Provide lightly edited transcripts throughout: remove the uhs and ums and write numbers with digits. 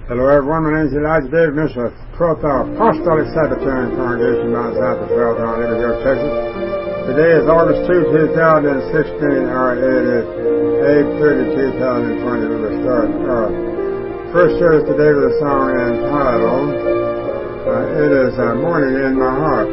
Hello everyone, my name is Elijah David, Minister of 12th Hour Apostolic Sabbatarian Congregation, Mount South of 12th Hour, Libertyville, Texas. Today is August 2, 2016, or it is 8/30, 2020. We will start our first service today with a song entitled, It is Morning in My Heart.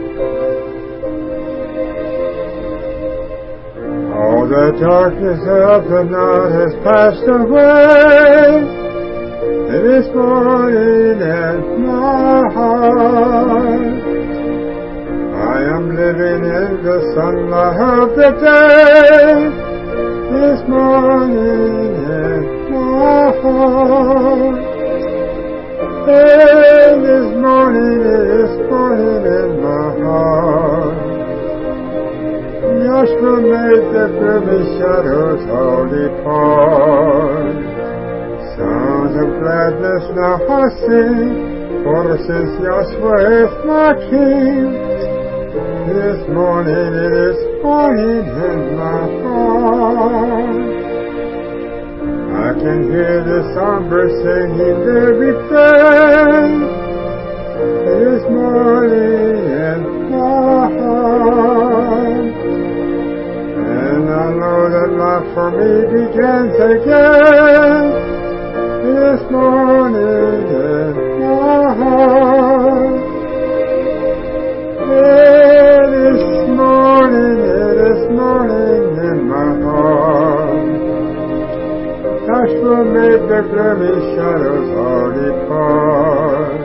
All the darkness of the night has passed away. It is morning in my heart. I am living in the sunlight of the day. This morning in my heart. Hey, this morning in my heart. Joshua made the gloomy shadows all depart. Songs of gladness now I sing, for since Joshua is my King, this morning it is morning in my heart. I can hear the songbirds singing their refrain. It is morning in my heart, and I know that life for me begins again. This morning in my heart. It is morning in my heart. Joshua made the gloomy shadows all depart.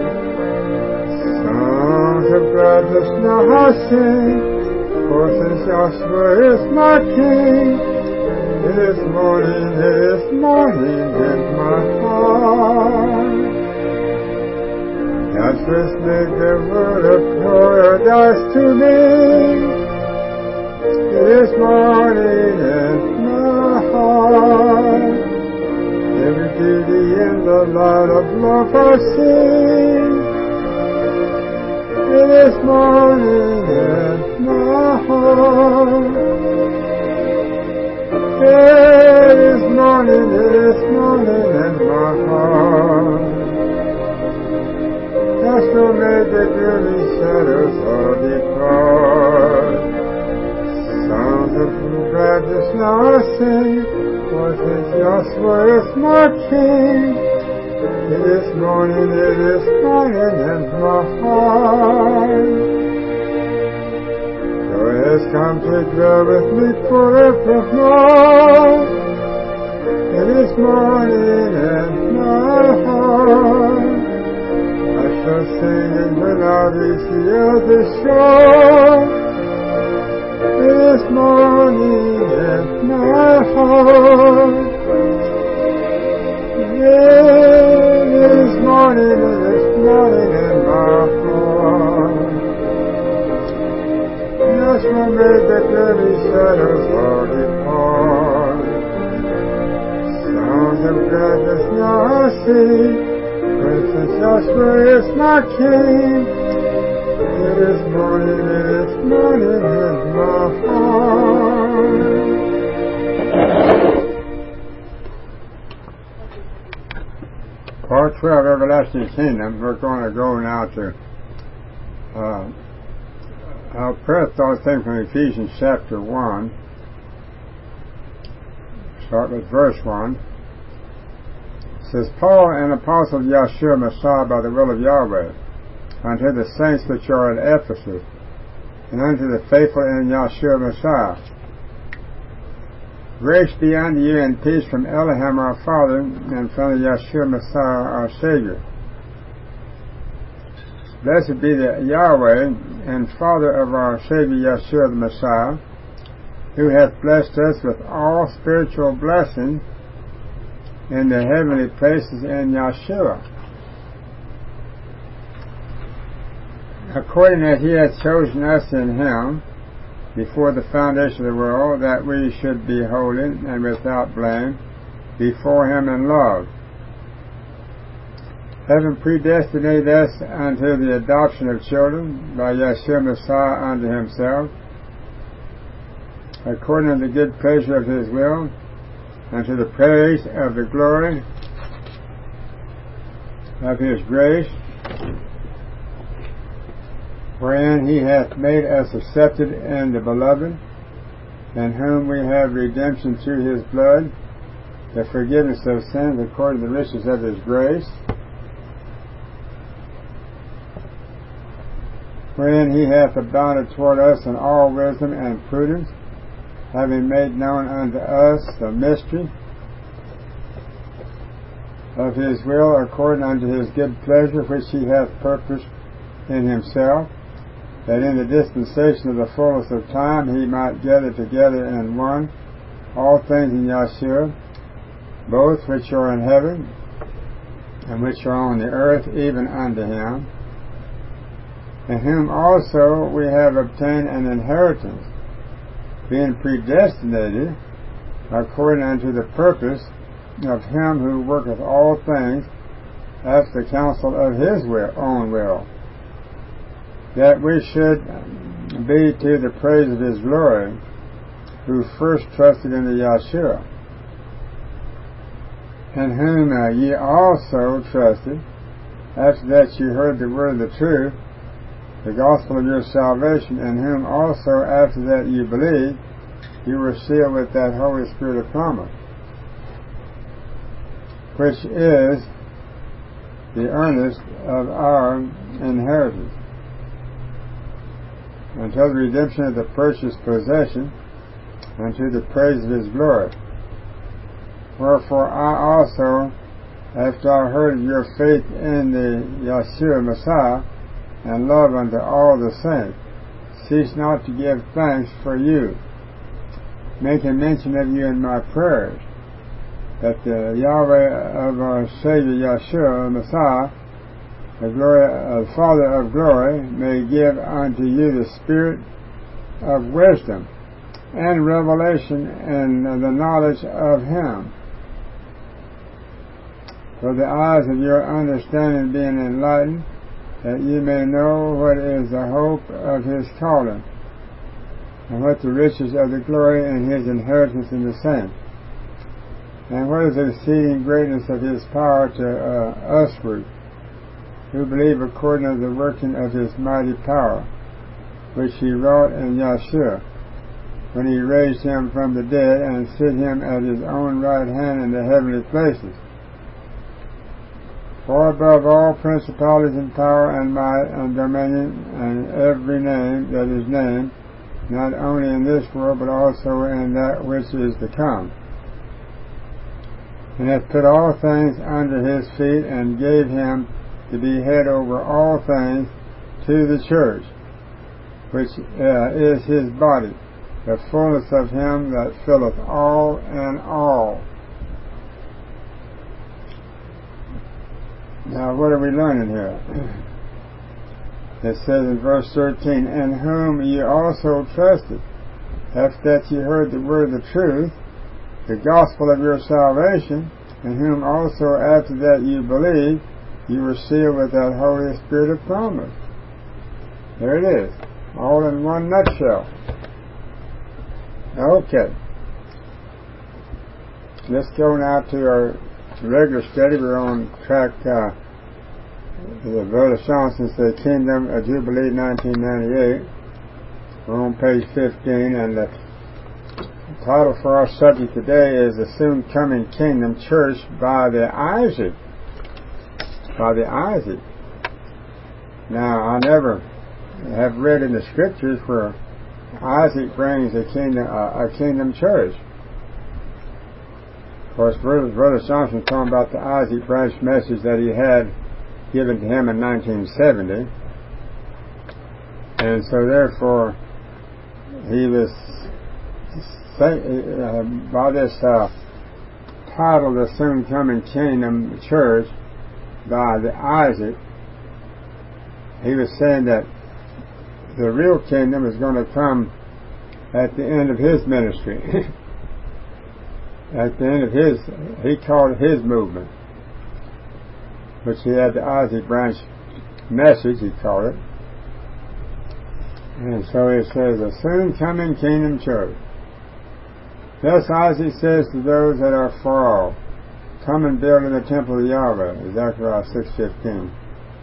Songs of gladness now I sing, for since Joshua is my King, it is morning in my heart. Joshua's made the word of paradise to me. It is morning in my heart. Every beauty in the light of love I see. It is morning in my heart. It is morning in my heart. Joshua made the gloomy shadows all depart. Songs of gladness now I sing, for since Joshua is my King, it is morning in my heart. Joy has come to dwell with me forevermore. It is morning in my heart. I shall sing it when I reach the other shore. It is morning in my heart. It is morning in my heart. Joshua made the gloomy shadows all depart. Songs of gladness now I sing, for since Joshua is my King, it is morning in my heart. Part 12, Everlasting Kingdom. We're going to go now to our prayer thought thing from Ephesians chapter 1. Start with verse 1. It says, Paul, an apostle of Yeshua Messiah by the will of Yahweh, unto the saints which are at Ephesus, and unto the faithful in Yeshua Messiah. Grace be unto you and peace from Elohim our Father, and from Yeshua Messiah our Savior. Blessed be the Yahweh and Father of our Savior Yeshua the Messiah, who hath blessed us with all spiritual blessing in the heavenly places in Yeshua, according as he hath chosen us in him before the foundation of the world, that we should be holy and without blame before him in love, having predestinated us unto the adoption of children by Yeshua Messiah unto himself, according to the good pleasure of his will, and to the praise of the glory of his grace, wherein he hath made us accepted in the beloved, in whom we have redemption through his blood, the forgiveness of sins according to the riches of his grace, wherein he hath abounded toward us in all wisdom and prudence, having made known unto us the mystery of his will according unto his good pleasure, which he hath purposed in himself, that in the dispensation of the fullness of time he might gather together in one all things in Yeshua, both which are in heaven and which are on the earth, even unto him, in whom also we have obtained an inheritance, being predestinated according unto the purpose of him who worketh all things after the counsel of his own will, that we should be to the praise of his glory, who first trusted in the Yeshua, in whom ye also trusted, after that you heard the word of the truth, the gospel of your salvation, in whom also after that you believed, you were sealed with that Holy Spirit of promise, which is the earnest of our inheritance, until the redemption of the purchased possession, unto the praise of his glory. Wherefore I also, after I heard of your faith in the Yeshua Messiah, and love unto all the saints, cease not to give thanks for you, making mention of you in my prayers, that the Yahweh of our Savior Yeshua Messiah, the Father of glory, may give unto you the spirit of wisdom and revelation in the knowledge of him, for the eyes of your understanding being enlightened, that ye may know what is the hope of his calling, and what the riches of the glory and his inheritance in the saints, and what is the exceeding greatness of his power to usward, who believe according to the working of his mighty power, which he wrought in Yeshua, when he raised him from the dead, and set him at his own right hand in the heavenly places, far above all principalities and power and might and dominion and every name that is named, not only in this world but also in that which is to come, and hath put all things under his feet, and gave him to be head over all things to the church, which is his body, the fullness of him that filleth all in all. Now, what are we learning here? It says in verse 13, in whom ye also trusted, after that ye heard the word of the truth, the gospel of your salvation, in whom also after that you believed, you were sealed with that Holy Spirit of promise. There it is, all in one nutshell. Okay. Let's go now to our regular study. We're on track, Brother Johnson said, Kingdom of Jubilee 1998. We're on page 15, and the title for our subject today is The Soon Coming Kingdom Church by the Isaac. By the Isaac. Now, I never have read in the scriptures where Isaac brings a kingdom church. Of course, Brother Johnson talking about the Isaac branch message that he had given to him in 1970, and so therefore he was by this title, the Soon Coming Kingdom Church by the Isaac, he was saying that the real kingdom is going to come at the end of his ministry. At the end of his, he called it his movement, which he had the Isaac branch message, he called it. And so it says, a soon coming kingdom church. Thus Isaac says to those that are far off, come and build in the temple of Yahweh. Zechariah 6:15.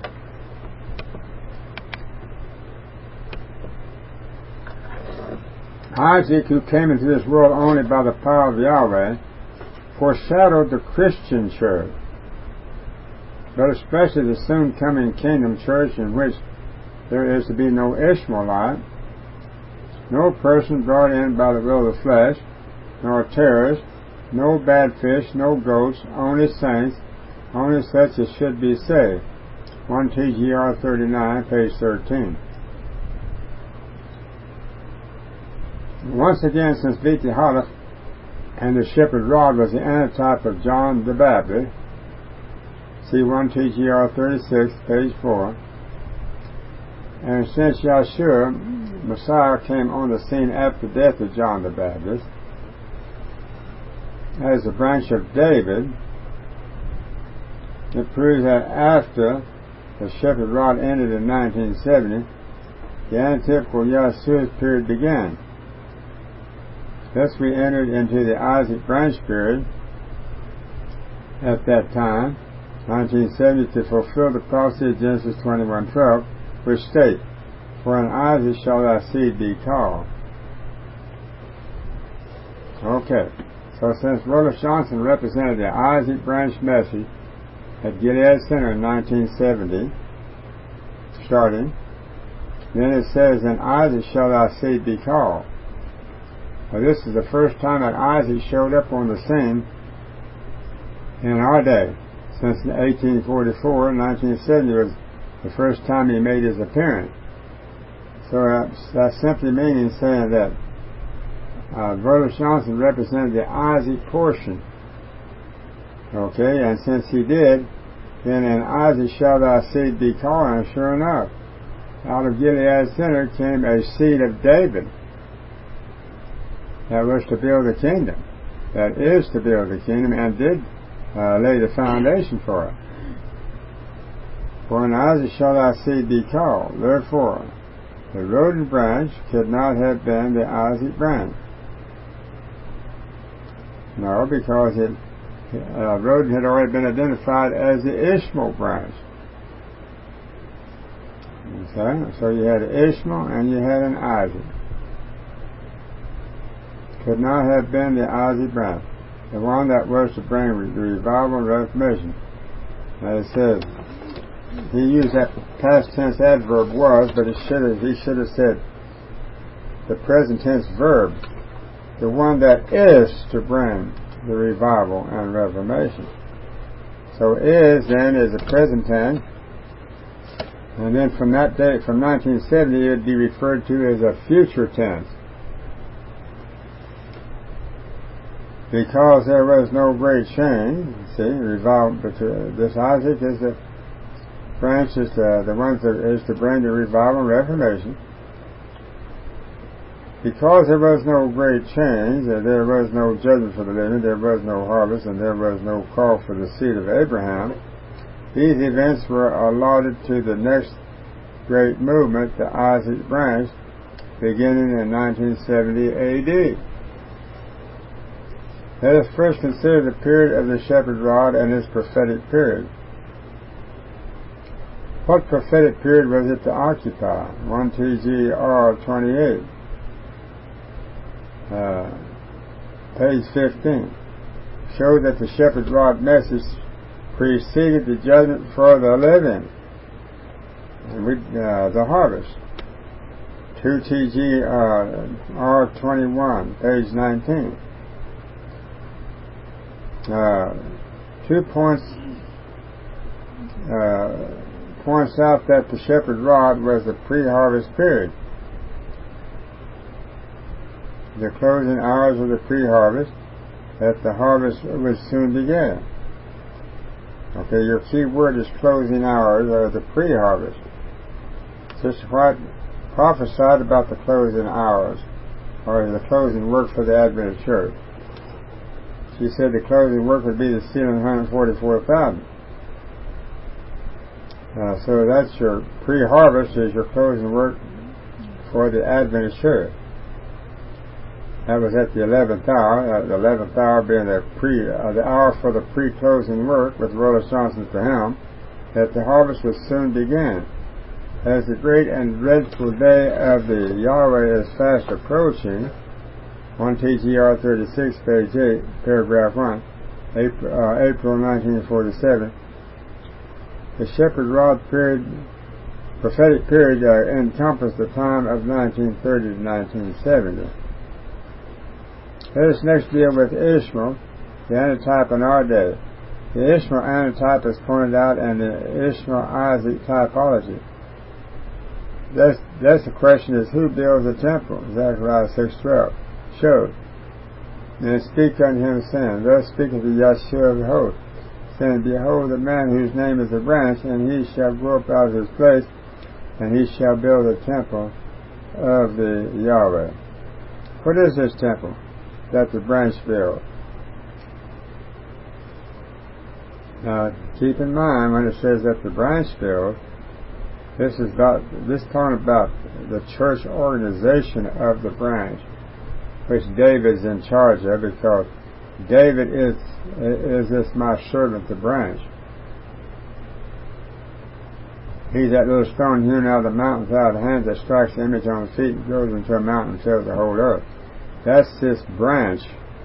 Isaac, who came into this world only by the power of Yahweh, foreshadowed the Christian church, but especially the soon coming kingdom church, in which there is to be no Ishmaelite, no person brought in by the will of the flesh, nor terrorist, no bad fish, no goats, only saints, only such as should be saved. 1 TGR 39, page 13. Once again, since Viti Halef and the shepherd rod was the antitype of John the Baptist, see 1 TGR 36, page 4, and since Yahshua, Messiah, came on the scene after the death of John the Baptist, as a branch of David, it proves that after the shepherd rod ended in 1970, the antitypical Yahshua's period began. Thus we entered into the Isaac branch period at that time, 1970, to fulfill the prophecy of Genesis 21:12, which states, "For in Isaac shall thy seed be called." Okay, so since Roloff Johnson represented the Isaac branch message at Gilead Center in 1970, starting, then it says, "In Isaac shall thy seed be called." Well, this is the first time that Isaac showed up on the scene in our day. Since 1844, 1970 was the first time he made his appearance. So that's simply meaning saying that Brother Johnson represented the Isaac portion. Okay, and since he did, then in Isaac shall thy seed be called, and sure enough, out of Gilead Center came a seed of David that was to build the kingdom, that is to build the kingdom, and did lay the foundation for it. "For in Isaac shall thy seed be called." Therefore, the rodent branch could not have been the Isaac branch. No, because rodent had already been identified as the Ishmael branch. Okay? So you had Ishmael and you had an Isaac. Could not have been the Isaac branch, the one that was to bring the revival and reformation. As it says, he used that past tense adverb "was," but he should have said the present tense verb, the one that is to bring the revival and reformation. So "is" then is the present tense, and then from that day, from 1970, it would be referred to as a future tense. Because there was no great change, see, revival, but this Isaac is the branch, is the one that is to bring the revival and reformation. Because there was no great change, there was no judgment for the living, there was no harvest, and there was no call for the seed of Abraham, these events were allotted to the next great movement, the Isaac branch, beginning in 1970 AD. Let us first consider the period of the shepherd rod and its prophetic period. What prophetic period was it to occupy? 1 TGR 28, page 15, showed that the shepherd rod message preceded the judgment for the living, and the harvest. 2 TGR 21, page 19. 2 points out that the shepherd rod was the pre-harvest period. The closing hours of the pre-harvest, that the harvest would soon begin. Okay, your key word is closing hours, or the pre-harvest. Sister White prophesied about the closing hours, or the closing work for the Adventist Church. She said the closing work would be the sealing 144,000. So that's your pre-harvest, is your closing work for the Adventist Church. That was at the 11th hour, the 11th hour being the hour for the pre-closing work with Willis Johnson at the helm, that the harvest would soon begin. As the great and dreadful day of the Yahweh is fast approaching, 1 TGR 36, page 8, paragraph 1, April 1947, the shepherd rod period, prophetic period encompassed the time of 1930 to 1970. Let us next deal with Ishmael, the antitype in our day. The Ishmael antitype is pointed out in the Ishmael-Isaac typology. Thus the question is, who builds the temple? Zechariah 6:12 showed. And speak unto him, saying, thus speaketh the Yahshua of hosts, saying, behold the man whose name is the branch, and he shall grow up out of his place, and he shall build the temple of the Yahweh. What is this temple that the branch builds? Now, keep in mind when it says that the branch builds, this talking about the church organization of the branch, which David is in charge of, because David is this my servant, the branch. He's that little stone hewn out of the mountain without hands that strikes the image on the feet and goes into a mountain and fills the whole earth. That's this branch.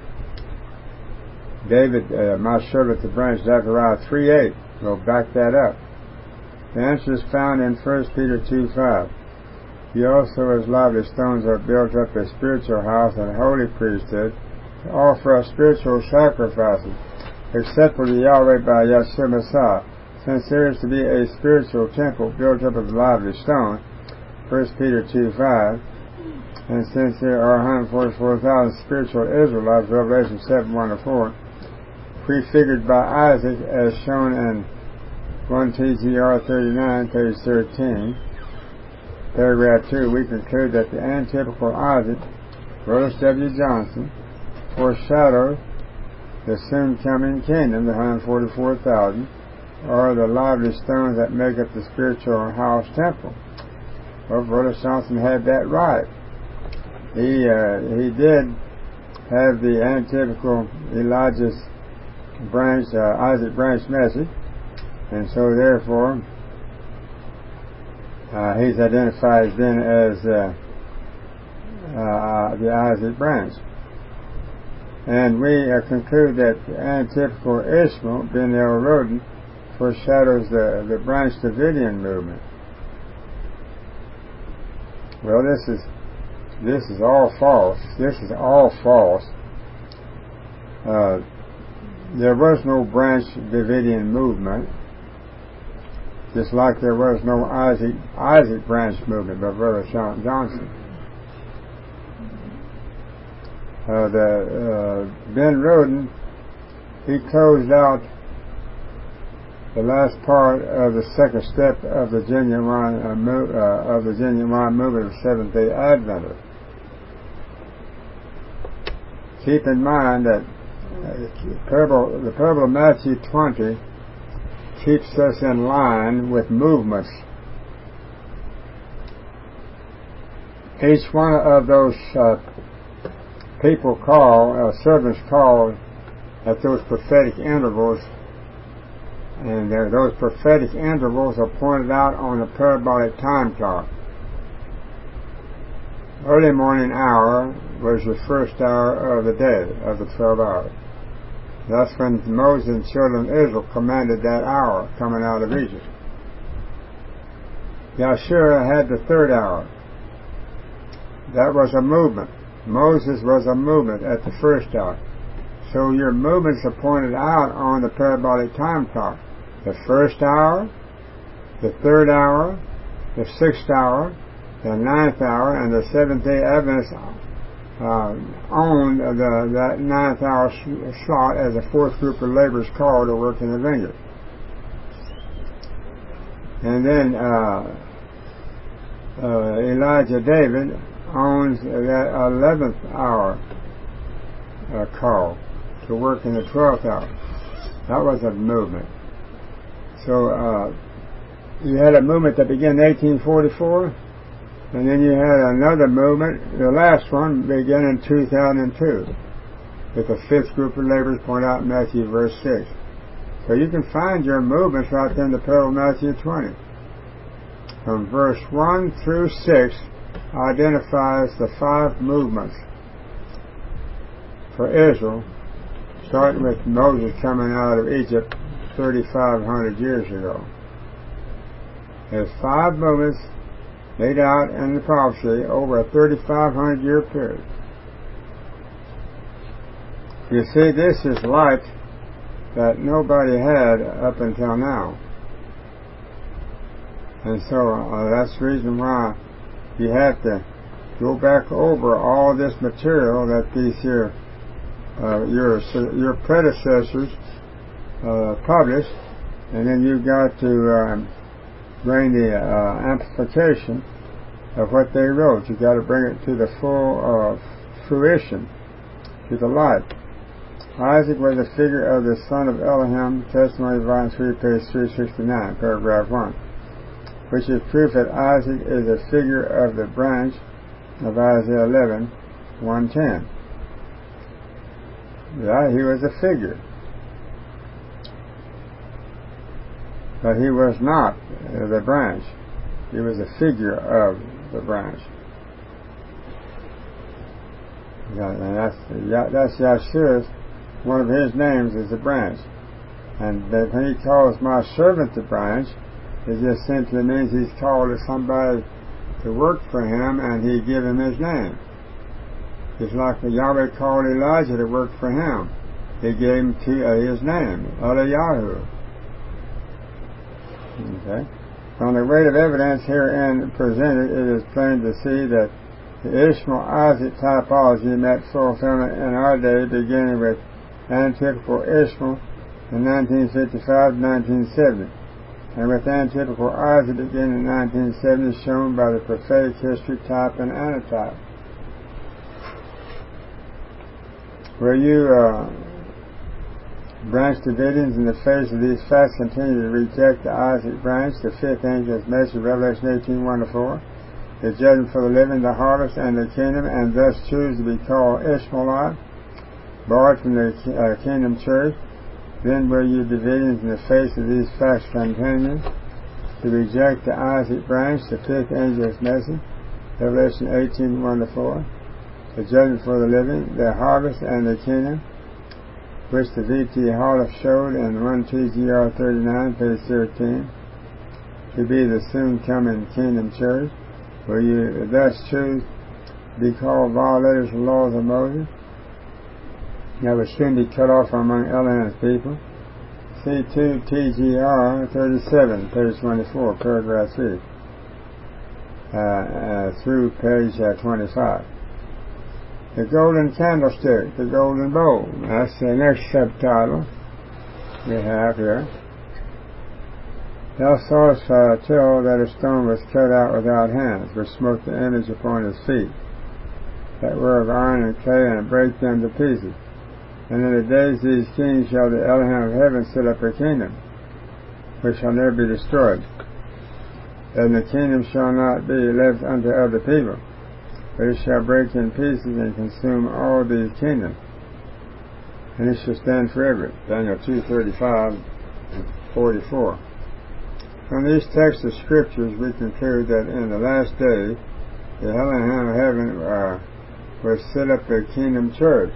David, my servant, the branch, Zechariah 3:8. We'll back that up. The answer is found in 1 Peter 2:5. Ye also as lively stones are built up a spiritual house and holy priesthood to offer up spiritual sacrifices acceptable to Yahweh by Yahshua Messiah. Since there is to be a spiritual temple built up of lively stone, 1 Peter 2:5, and since there are 144,000 spiritual Israelites, Revelation 7:1-4, prefigured by Isaac as shown in 1 TGR 39, page 13, paragraph 2, we conclude that the antitypical Isaac, Willis W. Johnson, foreshadowed the soon coming kingdom, the 144,000, or the lively stones that make up the spiritual house temple. Well, Willis Johnson had that right. He did have the antitypical Elijah's branch, Isaac branch message, and so therefore he's identified then as the Isaac branch. And we conclude that the antitypical Ishmael, Ben El Roden, foreshadows the branch Davidian movement. Well, this is all false. This is all false. There was no branch Davidian movement, just like there was no Isaac branch movement by Brother Johnson. Ben Roden, he closed out the last part of the second step of the genuine movement of Seventh-day Adventists. Keep in mind that the parable of Matthew 20 keeps us in line with movements. Each one of those servants called at those prophetic intervals, and those prophetic intervals are pointed out on the parabolic time clock. Early morning hour was the first hour of the day, of the 12 hours. That's when Moses and children of Israel commanded that hour coming out of Egypt. Yahshua had the third hour. That was a movement. Moses was a movement at the first hour. So your movements are pointed out on the parabolic time clock. The first hour, the third hour, the sixth hour, the ninth hour, and the Seventh-day Adventists owned that ninth hour slot as a fourth group of laborers called to work in the vineyard. And then Elijah David owns that 11th hour call to work in the 12th hour. That was a movement. So you had a movement that began in 1844, And then you had another movement, the last one began in 2002, with the fifth group of laborers pointed out in Matthew verse 6. So you can find your movements right there in the middle of Matthew 20. From verse 1 through 6 identifies the 5 movements for Israel, starting with Moses coming out of Egypt 3,500 years ago. There's 5 movements laid out in the prophecy over a 3,500 year period. You see, this is light that nobody had up until now. And so that's the reason why you have to go back over all this material that these here your predecessors published, and then you've got to bring the amplification of what they wrote. You've got to bring it to the full fruition, to the light. Isaac was a figure of the son of Elohim, Testimony of Volume 3, page 369, paragraph 1, which is proof that Isaac is a figure of the branch of Isaiah 11, 110. Yeah, he was a figure. But he was not the branch. He was a figure of the branch. And that's Yahshua's, one of his names is the branch. And when he calls my servant the branch, it just simply means he's called somebody to work for him, and he give him his name. It's like when Yahweh called Elijah to work for him. He gave him his name, Eliyahu. Okay. From the weight of evidence herein presented, it is plain to see that the Ishmael-Isaac typology met fulfillment in our day, beginning with antitypical Ishmael in 1955 to 1970, and with antitypical Isaac beginning in 1970, shown by the prophetic history type and antitype. Where you branch Davidians in the face of these facts continue to reject the Isaac branch, the fifth angel's message, Revelation 18:1-4, the judgment for the living, the harvest, and the kingdom, and thus choose to be called Ishmaelite, barred from the kingdom church, then were you Davidians in the face of these facts continue to reject the Isaac branch, the fifth angel's message, Revelation 18:1-4, the judgment for the living, the harvest, and the kingdom, which the V.T. Harloff showed in 1 TGR 39, page 13, to be the soon-coming kingdom church, where you thus choose to be called violators of the laws of Moses, that would soon be cut off among Elohim's people. See 2 TGR 37, page 24, paragraph 3, through page 25. The golden candlestick, the golden bowl. That's the next subtitle we have here. Thou sawest till that a stone was cut out without hands, which smote the image upon his feet, that were of iron and clay, and brake them to pieces. And in the days of these kings shall the Elohim of heaven set up a kingdom, which shall never be destroyed. And the kingdom shall not be left unto other people, but it shall break in pieces and consume all these kingdoms, and it shall stand forever. Daniel 2:35-44. From these texts of scriptures we conclude that in the last day the Elohim of heaven will set up a kingdom church.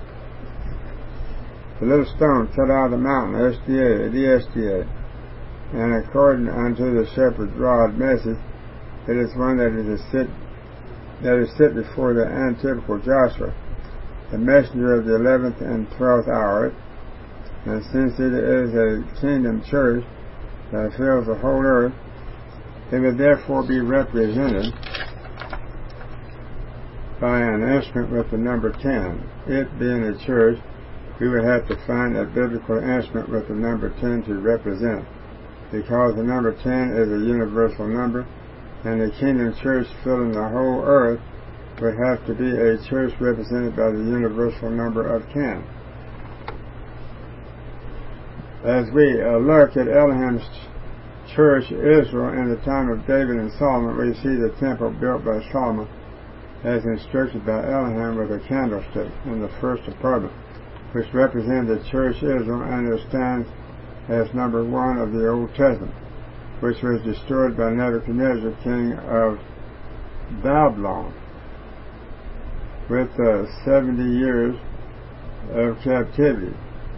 The little stone cut out of the mountain, the SDA, and according unto the shepherd's rod message, it is one that is set before the antitypical Joshua, the messenger of the 11th and 12th hour, and since it is a kingdom church that fills the whole earth, it would therefore be represented by an instrument with the number 10. It being a church, we would have to find a biblical instrument with the number 10 to represent, because the number 10 is a universal number, and the kingdom church filling the whole earth would have to be a church represented by the universal number of 10. As we look at Elohim's church Israel in the time of David and Solomon, we see the temple built by Solomon as instructed by Elohim with a candlestick in the first apartment, which represents the church Israel and it stands as number 1 of the Old Testament, which was destroyed by Nebuchadnezzar, king of Babylon, with 70 years of captivity,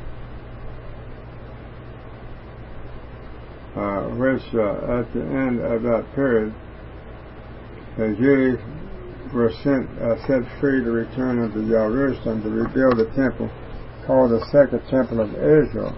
which at the end of that period the Jews were set free to return unto Jerusalem to rebuild the temple called the Second Temple of Israel.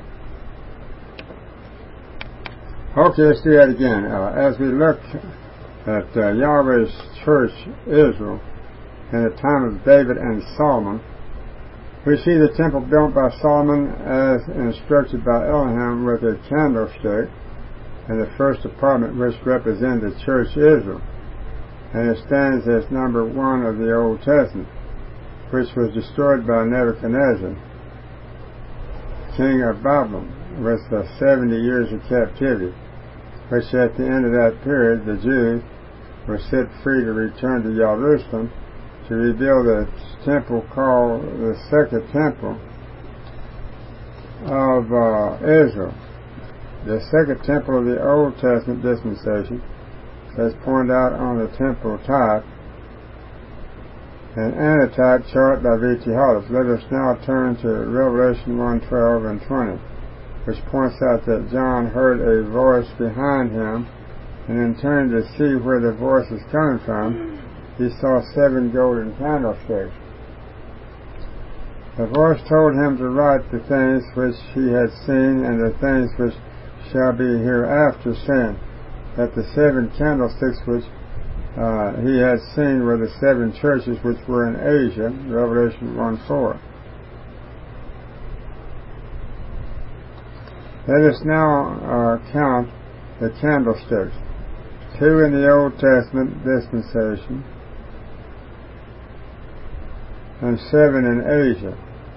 Okay, let's do that again. As we look at Yahweh's church Israel in the time of David and Solomon, we see the temple built by Solomon as instructed by Elohim with a candlestick in the first apartment, which represents the church Israel, and it stands as number 1 of the Old Testament, which was destroyed by Nebuchadnezzar, king of Babylon, with 70 years of captivity, which at the end of that period the Jews were set free to return to Jerusalem to rebuild a temple called the Second Temple of Israel. The Second Temple of the Old Testament dispensation, as pointed out on the temple type, an antitype chart by V.T. Hollis. Let us now turn to Revelation 1:12 and 20, which points out that John heard a voice behind him, and in turning to see where the voice was coming from, he saw 7 golden candlesticks. The voice told him to write the things which he had seen and the things which shall be hereafter, saying that the 7 candlesticks which he had seen were the 7 churches which were in Asia, Revelation 1:4. Let us now count the candlesticks. 2 in the Old Testament dispensation and 7 in Asia.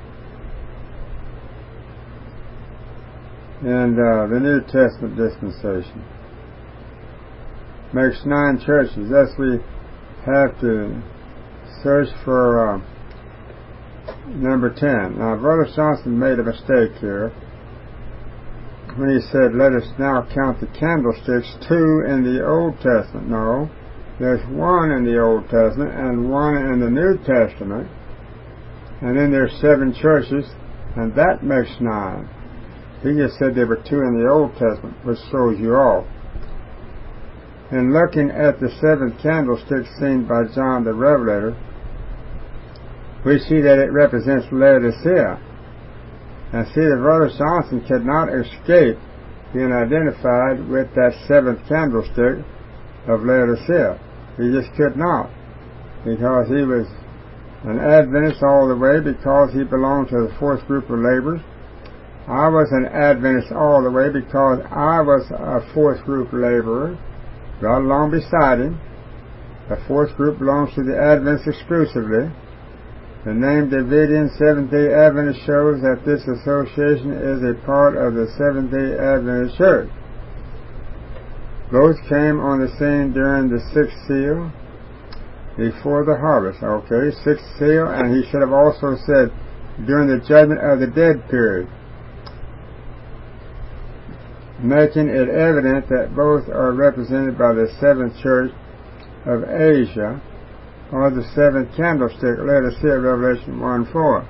And the New Testament dispensation makes 9 churches. Thus we have to search for number 10. Now, Brother Johnson made a mistake here when he said, let us now count the candlesticks, 2 in the Old Testament. No, there's 1 in the Old Testament and 1 in the New Testament, and then there's 7 churches, and that makes 9. He just said there were 2 in the Old Testament, which throws you off. In looking at the 7th candlestick seen by John the Revelator, we see that it represents Laodicea. And see, the Brother Johnson could not escape being identified with that 7th candlestick of Laodicea. He just could not, because he was an Adventist all the way, because he belonged to the 4th group of laborers. I was an Adventist all the way because I was a 4th group laborer, right along beside him. The 4th group belongs to the Adventists exclusively. The name Davidian Seventh-day Adventist shows that this association is a part of the Seventh-day Adventist Church. Both came on the scene during the 6th seal, before the harvest. Okay, 6th seal, and he should have also said during the judgment of the dead period, making it evident that both are represented by the 7th church of Asia, or the 7th candlestick, Laodicea, Revelation 1:4.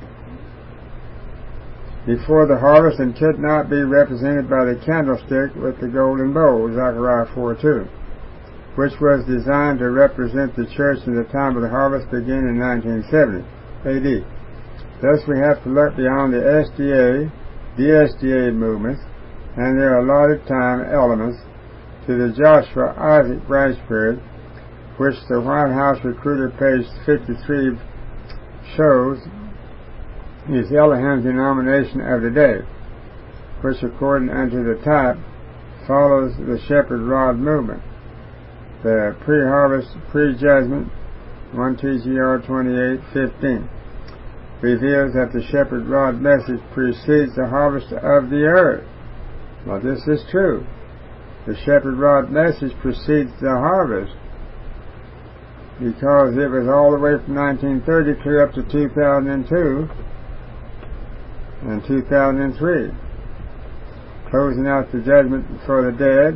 Before the harvest, and could not be represented by the candlestick with the golden bowl, Zechariah 4:2, which was designed to represent the church in the time of the harvest beginning in 1970 AD. Thus we have to look beyond the SDA, DSDA movements, and their allotted time elements to the Joshua Isaac branch period, which the White House Recruiter page 53 shows is Elohim's denomination of the day, which according unto the type follows the shepherd rod movement. The pre-harvest, pre-judgment, 1 TGR 28:15 reveals that the shepherd rod message precedes the harvest of the earth. Well, this is true. The shepherd rod message precedes the harvest, because it was all the way from 1930 clear up to 2002 and 2003, closing out the judgment for the dead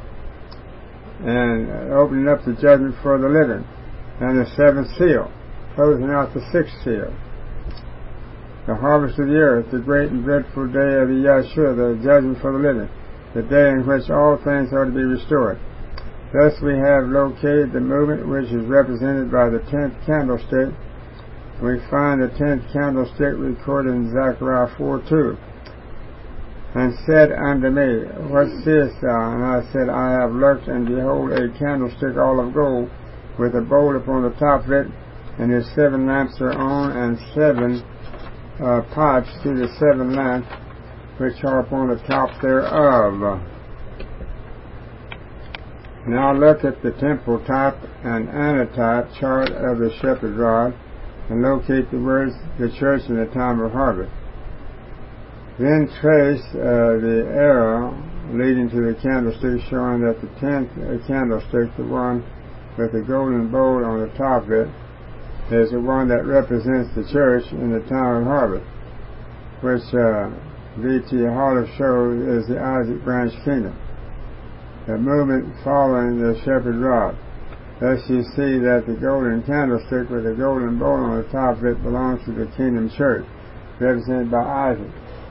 and opening up the judgment for the living, and the seventh seal, closing out the sixth seal. The harvest of the earth, the great and dreadful day of the Yahshua, the judgment for the living, the day in which all things are to be restored. Thus we have located the movement which is represented by the 10th candlestick. We find the 10th candlestick recorded in Zechariah 4:2. And said unto me, What seest thou? And I said, I have looked, and behold, a candlestick all of gold, with a bowl upon the top of it, and his 7 lamps are on, and 7 pipes to the 7 lamps which are upon the top thereof. Now look at the temple type and antitype chart of the shepherd rod, and locate the words, the church in the time of harvest. Then trace the arrow leading to the candlestick, showing that the 10th candlestick, the one with the golden bowl on the top of it, is the one that represents the church in the time of harvest, which V.T. Hollis shows is the Isaac Branch Kingdom, the movement following the shepherd rod. Thus you see that the golden candlestick with the golden bowl on the top of it belongs to the kingdom church, represented by Isaac.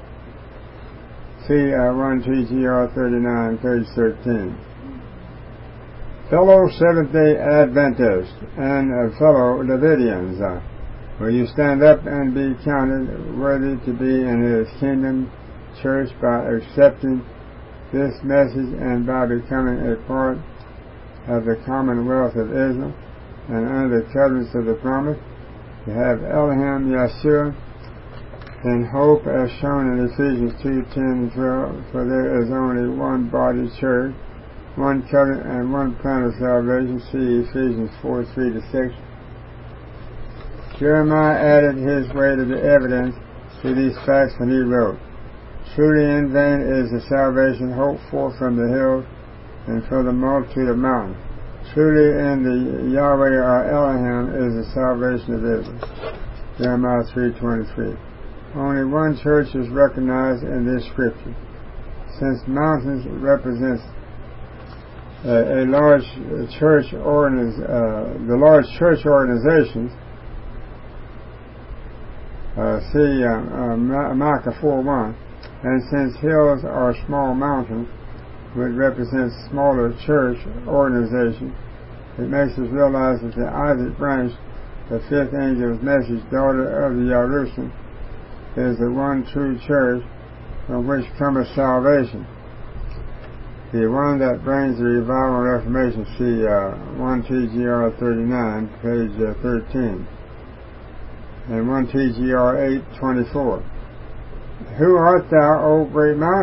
See 1 TGR 39, page 13. Fellow Seventh-day Adventists and fellow Davidians, will you stand up and be counted worthy to be in his kingdom church by accepting this message and by becoming a part of the commonwealth of Israel and under the covenants of the promise, to have Elohim Yahshua in hope as shown in Ephesians 2:10 and 12, for there is only one body church, one covenant, and one plan of salvation. See Ephesians 4:3-6. Jeremiah added his weight of the evidence to these facts when he wrote, Truly in vain is the salvation hoped for from the hills and from the multitude of mountains. Truly in the Yahweh our Elohim is the salvation of Israel. Jeremiah 3:23. Only one church is recognized in this scripture. Since mountains represents a large church the large church organizations, see Micah 4:1, and since hills are small mountains, which represents smaller church organizations, it makes us realize that the Isaac branch, the 5th angel's message, daughter of the Jerusalem, is the one true church from which cometh salvation, the one that brings the revival and reformation. See 1 TGR 39, page 13, and 1 TGR 8:24. Who art thou, O great mountain? ?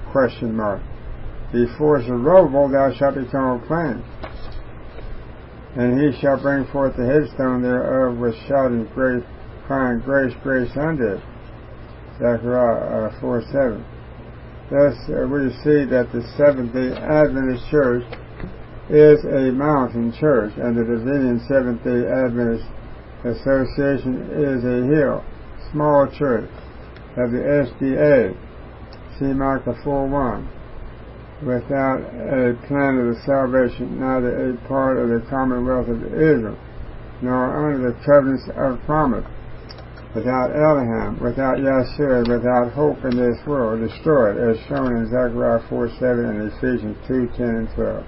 Before Zerubbabel thou shalt become a plain, and he shall bring forth the headstone thereof with shouting, grace, crying, grace, grace unto it. Zechariah 4:7. Thus we see that the Seventh-day Adventist Church is a mountain church, and the Davidian Seventh-day Adventist Association is a hill, small church of the SDA. See Micah 4:1. Without a plan of the salvation, neither a part of the commonwealth of Israel, nor under the covenants of promise. Without Elohim, without Yahshua, without hope in this world, destroyed, as shown in Zechariah 4:7 and Ephesians 2:10 and 12.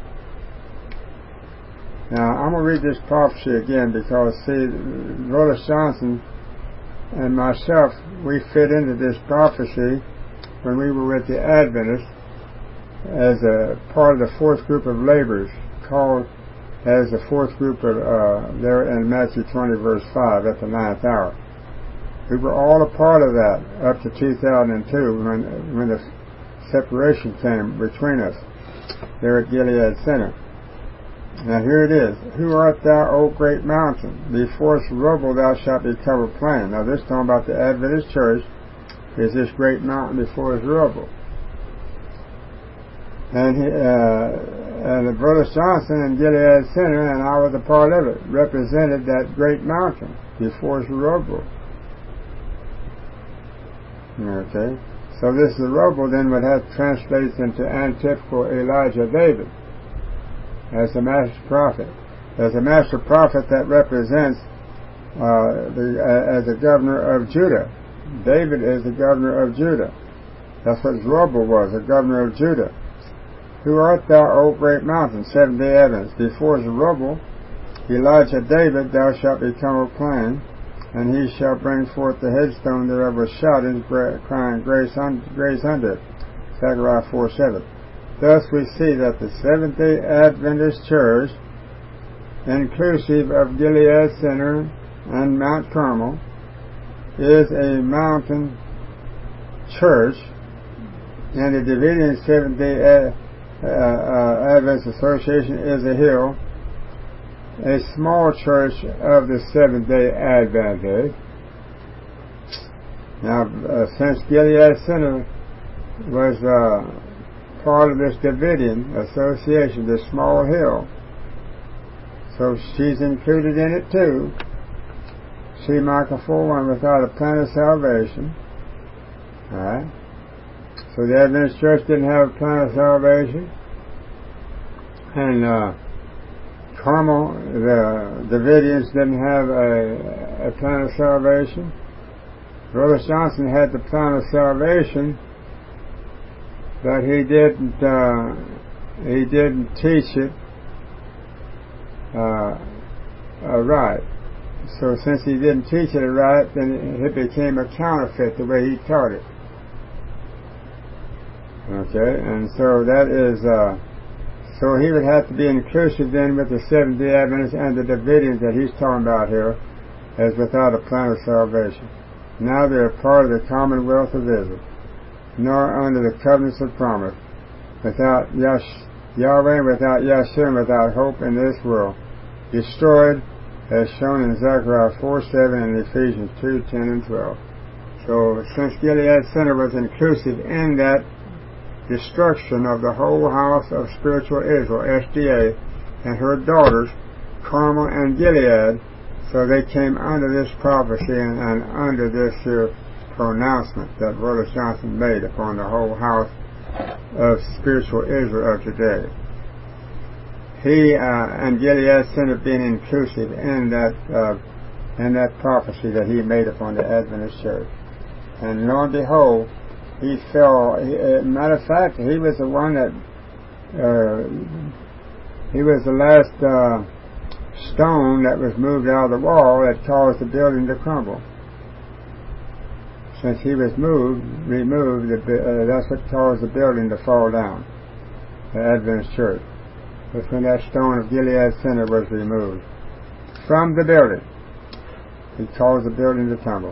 Now, I'm going to read this prophecy again because, see, Rollins Johnson and myself, we fit into this prophecy when we were with the Adventists as a part of the 4th group of laborers, called as the 4th group of there in Matthew 20 verse 5 at the 9th hour. We were all a part of that up to 2002 when the separation came between us there at Gilead Center. Now here it is. Who art thou, O great mountain? Before Zerubbabel thou shalt become a plain. Now this is talking about the Adventist church, is this great mountain before Zerubbabel. And Brother Johnson and Gilead Center, and I was a part of it, represented that great mountain before Zerubbabel. Okay, so this Zerubbabel then would have translated into antitypical Elijah David as the master prophet. As a master prophet that represents as the governor of Judah. David is the governor of Judah. That's what Zerubbabel was, the governor of Judah. Who art thou, O great mountain? 7-day Advent. Before Zerubbabel, Elijah David, thou shalt become a plain, and he shall bring forth the headstone thereof with shouting, crying, grace unto it. Zechariah 4:7. Thus we see that the Seventh-day Adventist Church, inclusive of Gilead Center and Mount Carmel, is a mountain church, and the Davidian Seventh-day Adventist Association is a hill, a small church of the Seventh-day Adventists. Now, since Gilead Center was part of this Davidian Association, this small hill, so she's included in it too. See Micah 4:1, without a plan of salvation. Alright. So the Adventist Church didn't have a plan of salvation. And Carmel, the Davidians didn't have a plan of salvation. Brother Johnson had the plan of salvation, but he didn't teach it right. So since he didn't teach it right, then it became a counterfeit the way he taught it. Okay, and so that is, so he would have to be inclusive then with the Seventh-day Adventists and the Davidians that he's talking about here as without a plan of salvation. Now they are part of the commonwealth of Israel, nor under the covenants of promise, without Yahweh, without Yahshua, without hope in this world, destroyed, as shown in Zechariah 4:7 and Ephesians 2:10 and 12. So since Gilead Center was inclusive in that destruction of the whole house of spiritual Israel, SDA, and her daughters, Carmel and Gilead, so they came under this prophecy and under this pronouncement that Brother Johnson made upon the whole house of spiritual Israel of today. He and Gilead Center being inclusive in that prophecy that he made upon the Adventist Church. And lo and behold, he fell. Matter of fact, he was the one that he was the last stone that was moved out of the wall that caused the building to crumble. Since he was removed, that's what caused the building to fall down, the Adventist Church. That's when that stone of Gilead Center was removed from the building. It caused the building to tumble.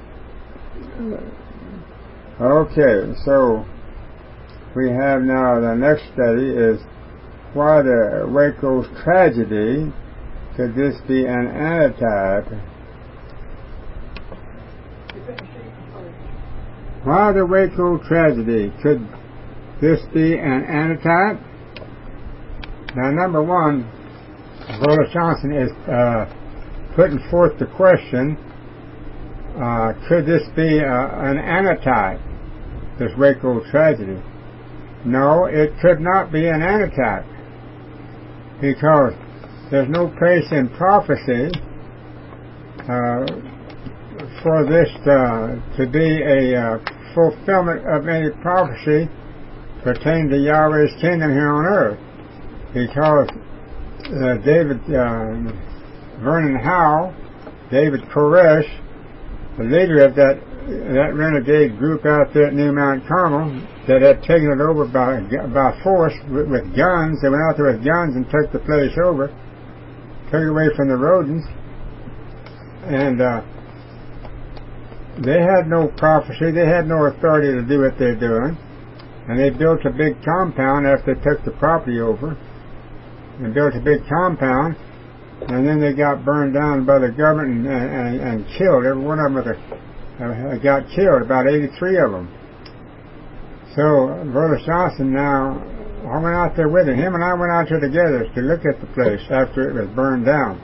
Okay, so we have now the next study is why the Waco tragedy. Could this be an antitype? Why the Waco tragedy? Could this be an antitype? Now, number one, Brother Johnson is putting forth the question, could this be an antitype, this Waco tragedy? No, it could not be an antitype, because there's no place in prophecy for this to be a fulfillment of any prophecy pertaining to Yahweh's kingdom here on earth. Because David Vernon Howe, David Koresh, the leader of that renegade group out there at New Mount Carmel that had taken it over by force with guns. They went out there with guns and took the place over, took it away from the Rodens, and they had no prophecy, they had no authority to do what they're doing, and they built a big compound after they took the property over. And built a big compound, and then they got burned down by the government and killed. Every one of them got killed, about 83 of them. So Brother Johnson now I went out there with him. Him and I went out there together to look at the place after it was burned down.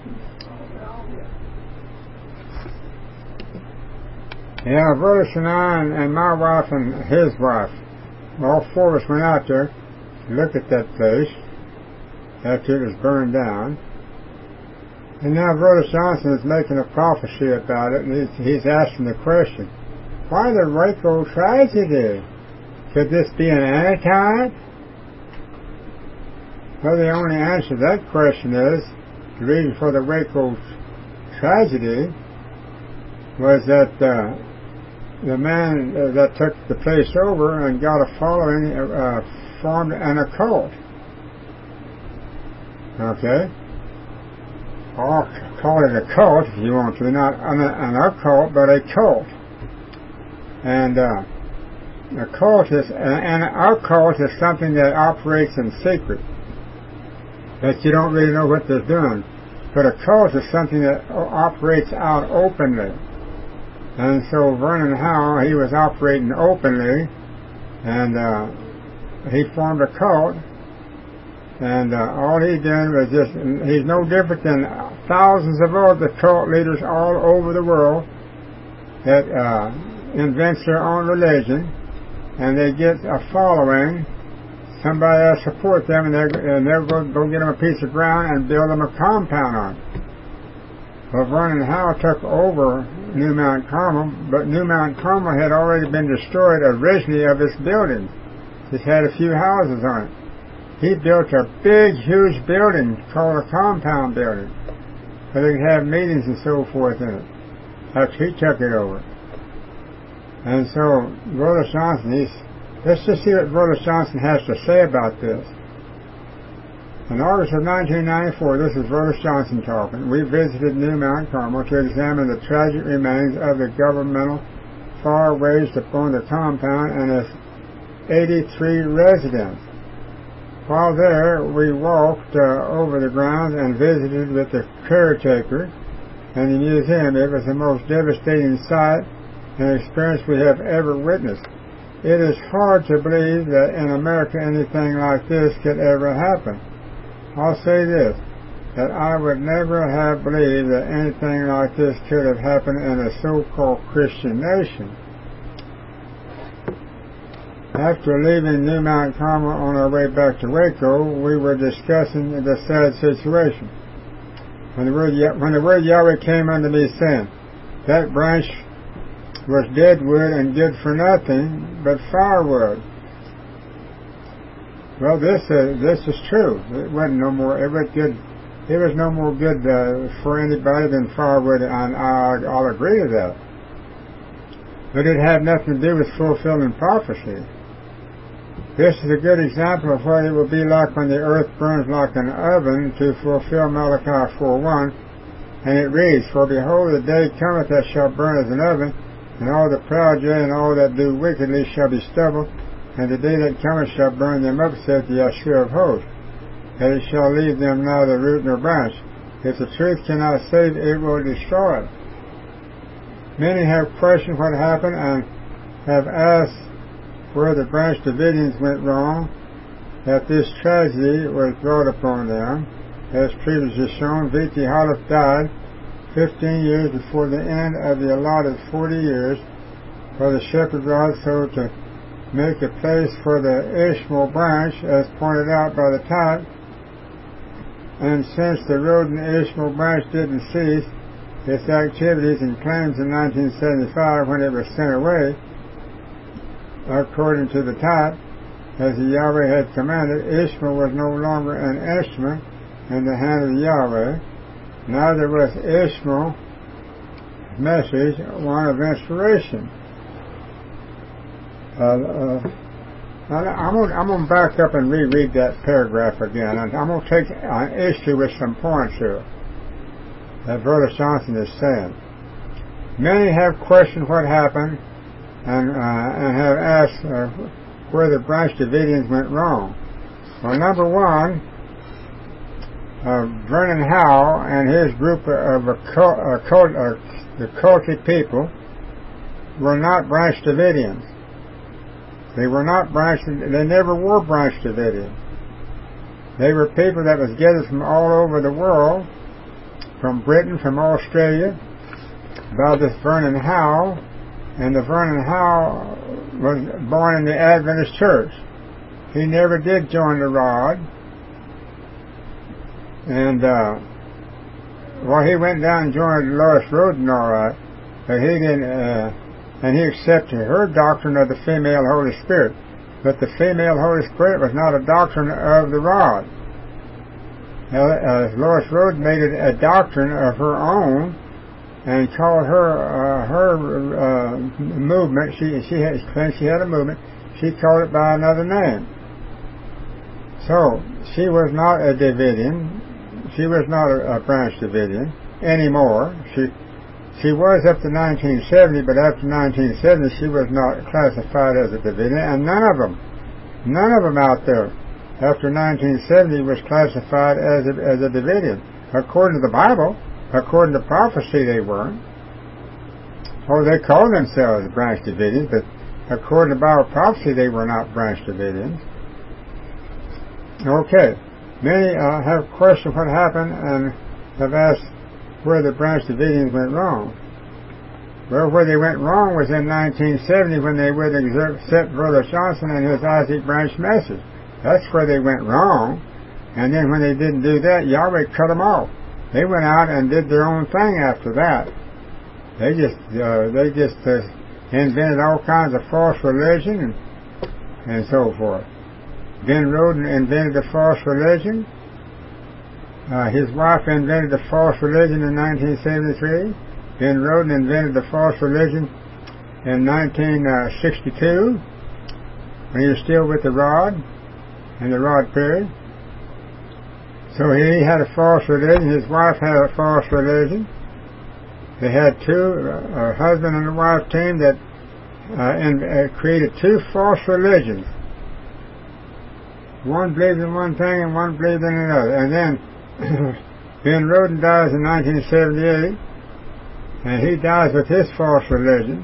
Yeah, Brother Sinai and my wife and his wife, all four of us went out there to look at that place after it was burned down. And now Brother Johnson is making a prophecy about it, and he's asking the question, why the Waco tragedy? Could this be an antitype? Well, the only answer to that question is, the reason for the Waco tragedy was that the man that took the place over and got a following formed an occult. Okay? Or call it a cult if you want to, not an occult, but a cult. And a cult is an occult is something that operates in secret, that you don't really know what they're doing. But a cult is something that operates out openly. And so Vernon Howe, he was operating openly, and he formed a cult. And all he did was just, he's no different than thousands of other cult leaders all over the world that invents their own religion, and they get a following, somebody else support them, and they'll go get them a piece of ground and build them a compound on it. Well, Vernon Howe took over New Mount Carmel, but New Mount Carmel had already been destroyed originally of its building. It had a few houses on it. He built a big, huge building called a compound building, where they could have meetings and so forth in it, after he took it over. And so, Brother Johnson, let's just see what Brother Johnson has to say about this. In August of 1994, this is Brother Johnson talking, we visited New Mount Carmel to examine the tragic remains of the governmental fire raised upon the compound and its 83 residents. While there, we walked over the grounds and visited with the caretaker and the museum. It was the most devastating sight and experience we have ever witnessed. It is hard to believe that in America anything like this could ever happen. I'll say this, that I would never have believed that anything like this could have happened in a so-called Christian nation. After leaving New Mount Carmel on our way back to Waco, we were discussing the sad situation. When the word Yahweh came unto me, saying, that branch was dead wood and good for nothing but firewood. Well, this is true. It wasn't no more. It was good. It was no more good for anybody than firewood, and I'll agree to that. But it had nothing to do with fulfilling prophecy. This is a good example of what it will be like when the earth burns like an oven, to fulfill Malachi 4:1. And it reads, for behold, the day cometh that shall burn as an oven, and all the proud, yea, and all that do wickedly shall be stubble, and the day that cometh shall burn them up, saith the Yahshua of hosts, that it shall leave them neither root nor branch. If the truth cannot save, it will destroy. Many have questioned what happened and have asked where the branch Davidians went wrong, that this tragedy was brought upon them. As previously shown, V.T. Hollis died 15 years before the end of the allotted 40 years for the shepherd rod, so to make a place for the Ishmael branch, as pointed out by the type. And since the rodent Ishmael branch didn't cease its activities and claims in 1975 when it was sent away, according to the type, as the Yahweh had commanded, Ishmael was no longer an instrument in the hand of the Yahweh. Neither was Ishmael's message one of inspiration. I'm going to back up and reread that paragraph again, and I'm going to take an issue with some points here that Brother Johnson is saying. Many have questioned what happened and have asked where the Branch Davidians went wrong. Well, number one, Vernon Howe and his group of the cultic people were not Branch Davidians. They were not Branch. They never were Branch Davidians. They were people that was gathered from all over the world, from Britain, from Australia, by this Vernon Howe, and the Vernon Howe was born in the Adventist Church. He never did join the Rod, and he went down and joined Lois Roden, all right, but he didn't, and he accepted her doctrine of the female Holy Spirit. But the female Holy Spirit was not a doctrine of the Rod. Lois Roden made it a doctrine of her own, and called her movement. She claimed she had a movement. She called it by another name. So she was not a Davidian. She was not a Branch Davidian anymore. She was up to 1970, but after 1970 she was not classified as a Davidian, and none of them out there after 1970 was classified as a Davidian. According to the Bible, according to prophecy, they weren't. Oh, they called themselves Branch Davidians, but according to Bible prophecy, they were not Branch Davidians. Okay. Many have questioned what happened and have asked where the Branch Davidians went wrong. Well, where they went wrong was in 1970 when they would accept Brother Johnson and his Isaac Branch message. That's where they went wrong. And then when they didn't do that, Yahweh cut them off. They went out and did their own thing after that. They just invented all kinds of false religion and so forth. Ben Roden invented a false religion. His wife invented a false religion in 1973. Ben Roden invented a false religion in 1962 when he was still with the Rod, in the Rod period. So he had a false religion. His wife had a false religion. They had a husband and a wife team that created two false religions. One believed in one thing and one believed in another. And then Ben Roden dies in 1978, and he dies with his false religion.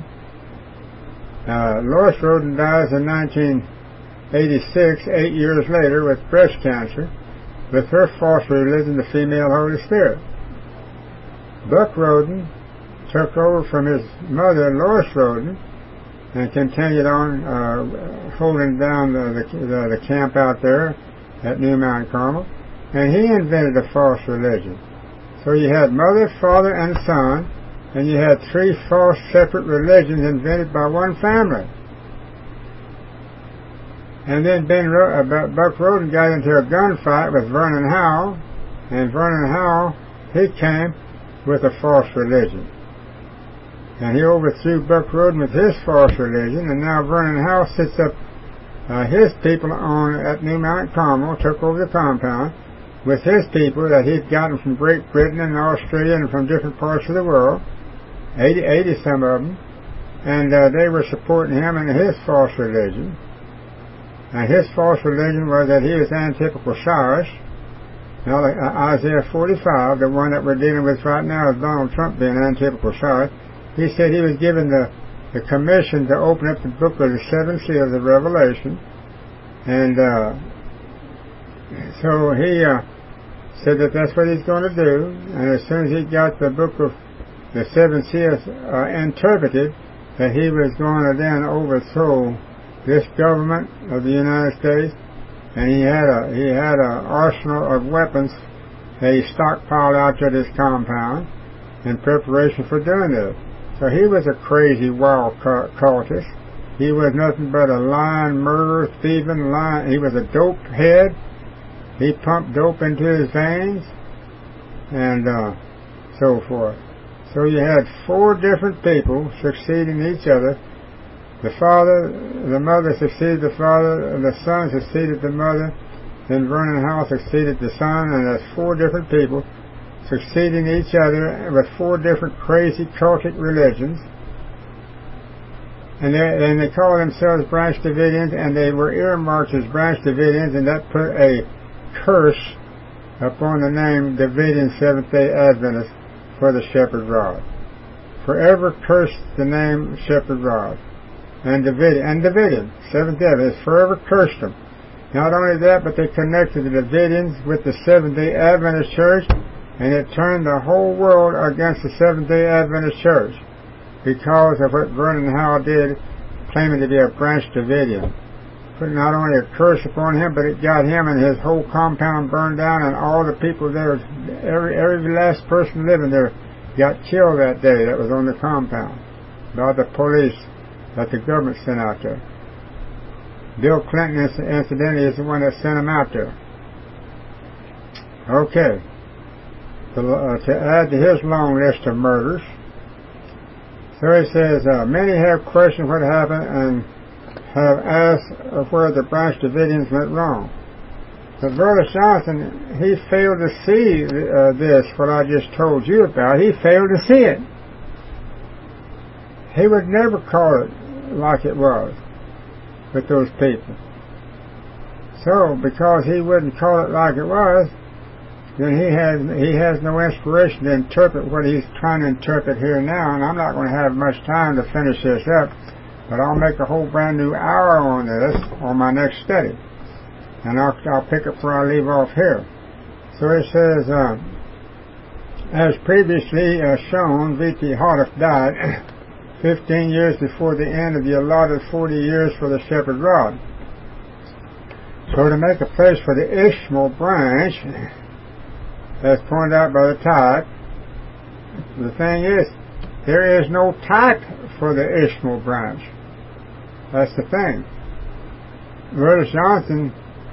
Lois Roden dies in 1986, 8 years later, with breast cancer, with her false religion, the female Holy Spirit. Buck Roden took over from his mother, Lois Roden, and continued on holding down the camp out there at New Mount Carmel. And he invented a false religion. So you had mother, father, and son, and you had three false separate religions invented by one family. And then Buck Roden got into a gunfight with Vernon Howe, and Vernon Howe, he came with a false religion. And he overthrew Buck Roden with his false religion, and now Vernon Howe sits up his people at New Mount Carmel, took over the compound, with his people that he'd gotten from Great Britain and Australia and from different parts of the world, 80 some of them, and they were supporting him in his false religion. And his false religion was that he was Antipater Cyrus. Now, Isaiah 45, the one that we're dealing with right now, is Donald Trump being Antipater Cyrus. He said he was given the commission to open up the book of the seven seals of Revelation, and so he said that that's what he's going to do. And as soon as he got the book of the seven seals interpreted, that he was going to then overthrow this government of the United States, and he had an arsenal of weapons that he stockpiled out at his compound in preparation for doing this. So he was a crazy, wild cultist. He was nothing but a lying, murderer, thieving, lying. He was a dope head. He pumped dope into his veins, and so forth. So you had four different people succeeding each other. The mother succeeded the father, the son succeeded the mother, then Vernon Howe succeeded the son, and that's four different people succeeding each other with four different crazy cultic religions. And they call themselves Branch Davidians, and they were earmarked as Branch Davidians, and that put a curse upon the name Davidian Seventh-day Adventist for the Shepherd Rod. Forever cursed the name Shepherd Rod. And Davidian, Seventh-day Adventist, forever cursed them. Not only that, but they connected the Davidians with the Seventh-day Adventist Church, and it turned the whole world against the Seventh-day Adventist Church because of what Vernon Howell did, claiming to be a branch Davidian. Put not only a curse upon him, but it got him and his whole compound burned down, and all the people there, every last person living there got killed that day that was on the compound by the police that the government sent out there. Bill Clinton, incidentally, is the one that sent him out there. Okay. To add to his long list of murders, so he says, many have questioned what happened and have asked where the Branch Davidians went wrong. But Brother Johnson, he failed to see this, what I just told you about. He failed to see it. He would never call it like it was with those people. So, because he wouldn't call it like it was, then he has no inspiration to interpret what he's trying to interpret here now, and I'm not going to have much time to finish this up, but I'll make a whole brand new hour on this on my next study, and I'll pick up where I leave off here. So it says, as previously shown, V.T. Houteff died 15 years before the end of the allotted 40 years for the shepherd rod. So to make a place for the Ishmael branch, as pointed out by the type, the thing is, there is no type for the Ishmael branch. That's the thing. Brother Johnson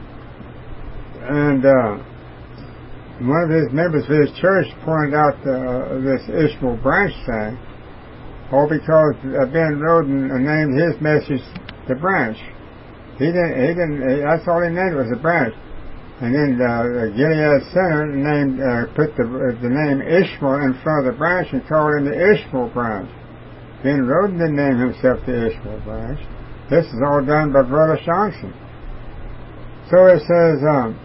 and one of his members of his church pointed out this Ishmael branch thing, all because Ben Roden named his message the branch. He didn't. That's all he named was the branch. And then Gilead Center put the name Ishmael in front of the branch and called him the Ishmael branch. Ben Roden didn't name himself the Ishmael branch. This is all done by Brother Johnson. So it says,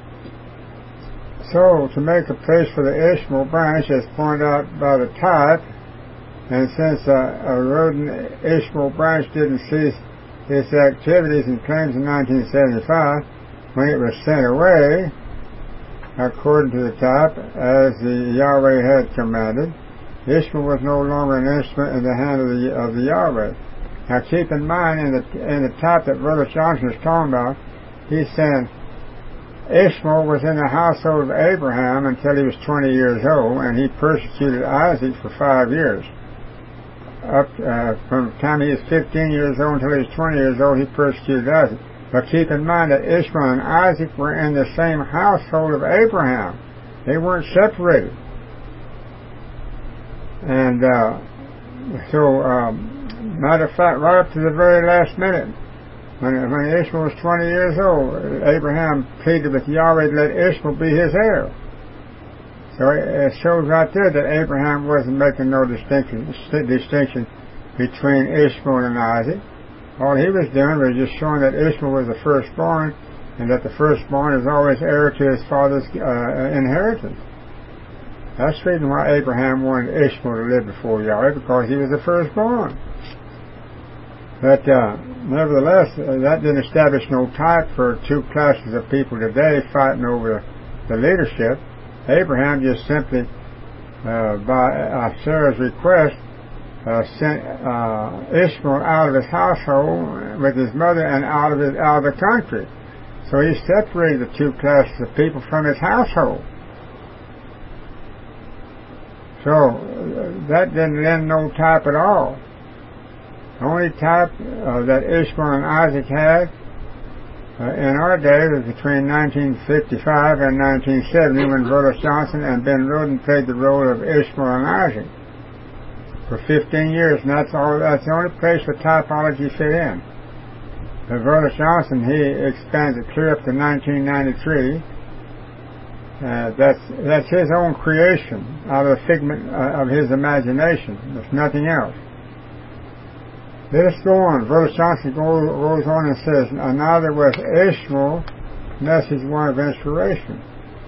so to make a place for the Ishmael branch, as pointed out by the type, and since Roden Ishmael branch didn't cease its activities and claims in 1975, when it was sent away, according to the type, as the Yahweh had commanded, Ishmael was no longer an instrument in the hand of the Yahweh. Now keep in mind, in the type that Brother Johnson is talking about, he's saying Ishmael was in the household of Abraham until he was 20 years old, and he persecuted Isaac for 5 years. From the time he was 15 years old until he was 20 years old, he persecuted Isaac. But keep in mind that Ishmael and Isaac were in the same household of Abraham. They weren't separated. And matter of fact, right up to the very last minute, when Ishmael was 20 years old, Abraham pleaded with Yahweh to let Ishmael be his heir. So it shows right there that Abraham wasn't making no distinction between Ishmael and Isaac. All he was doing was just showing that Ishmael was the firstborn, and that the firstborn is always heir to his father's inheritance. That's the reason why Abraham wanted Ishmael to live before Yahweh, because he was the firstborn. But nevertheless, that didn't establish no type for two classes of people today fighting over the leadership. Abraham just simply, by Sarah's request, sent Ishmael out of his household with his mother and out of the country. So he separated the two classes of people from his household. So that didn't lend no type at all. The only type that Ishmael and Isaac had in our day was between 1955 and 1970, when Brother Johnson and Ben Roden played the role of Ishmael and Isaac for 15 years, and that's the only place where typology fit in. But Brother Johnson, he expands it clear up to 1993. That's his own creation, out of the figment of his imagination. There's nothing else. Let us go on. Brother Johnson goes on and says, neither was Ishmael message one of inspiration.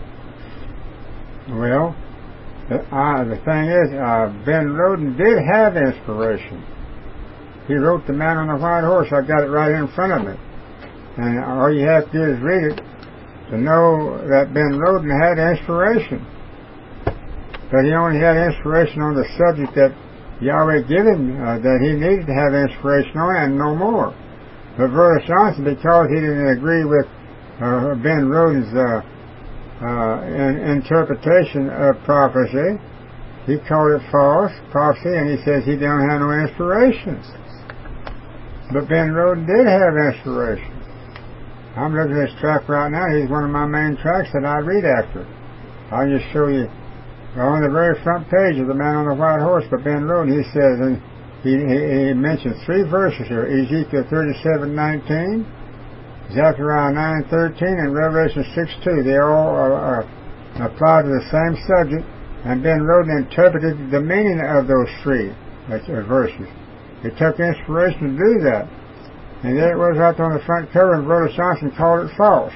Well, the thing is, Ben Roden did have inspiration. He wrote The Man on the White Horse. I got it right in front of me. And all you have to do is read it to know that Ben Roden had inspiration. But he only had inspiration on the subject that Yahweh given him, that he needed to have inspiration on, and no more. But Vertus Johnson, because he didn't agree with Ben Roden's interpretation of prophecy, he called it false prophecy, and he says he don't have no inspiration. But Ben Roden did have inspiration. I'm looking at this tract right now. He's one of my main tracts that I read after. I'll just show you on the very front page of The Man on the White Horse by Ben Roden. He says, and he mentions 3 verses here: Ezekiel 37:19, Zechariah 9:13, and Revelation 6:2. They all apply to the same subject, and Ben Roden interpreted the meaning of those 3 verses. He took inspiration to do that. And there it was right on the front cover, and Vertus Johnson called it false.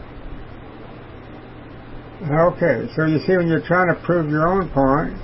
Okay, so you see, when you're trying to prove your own point,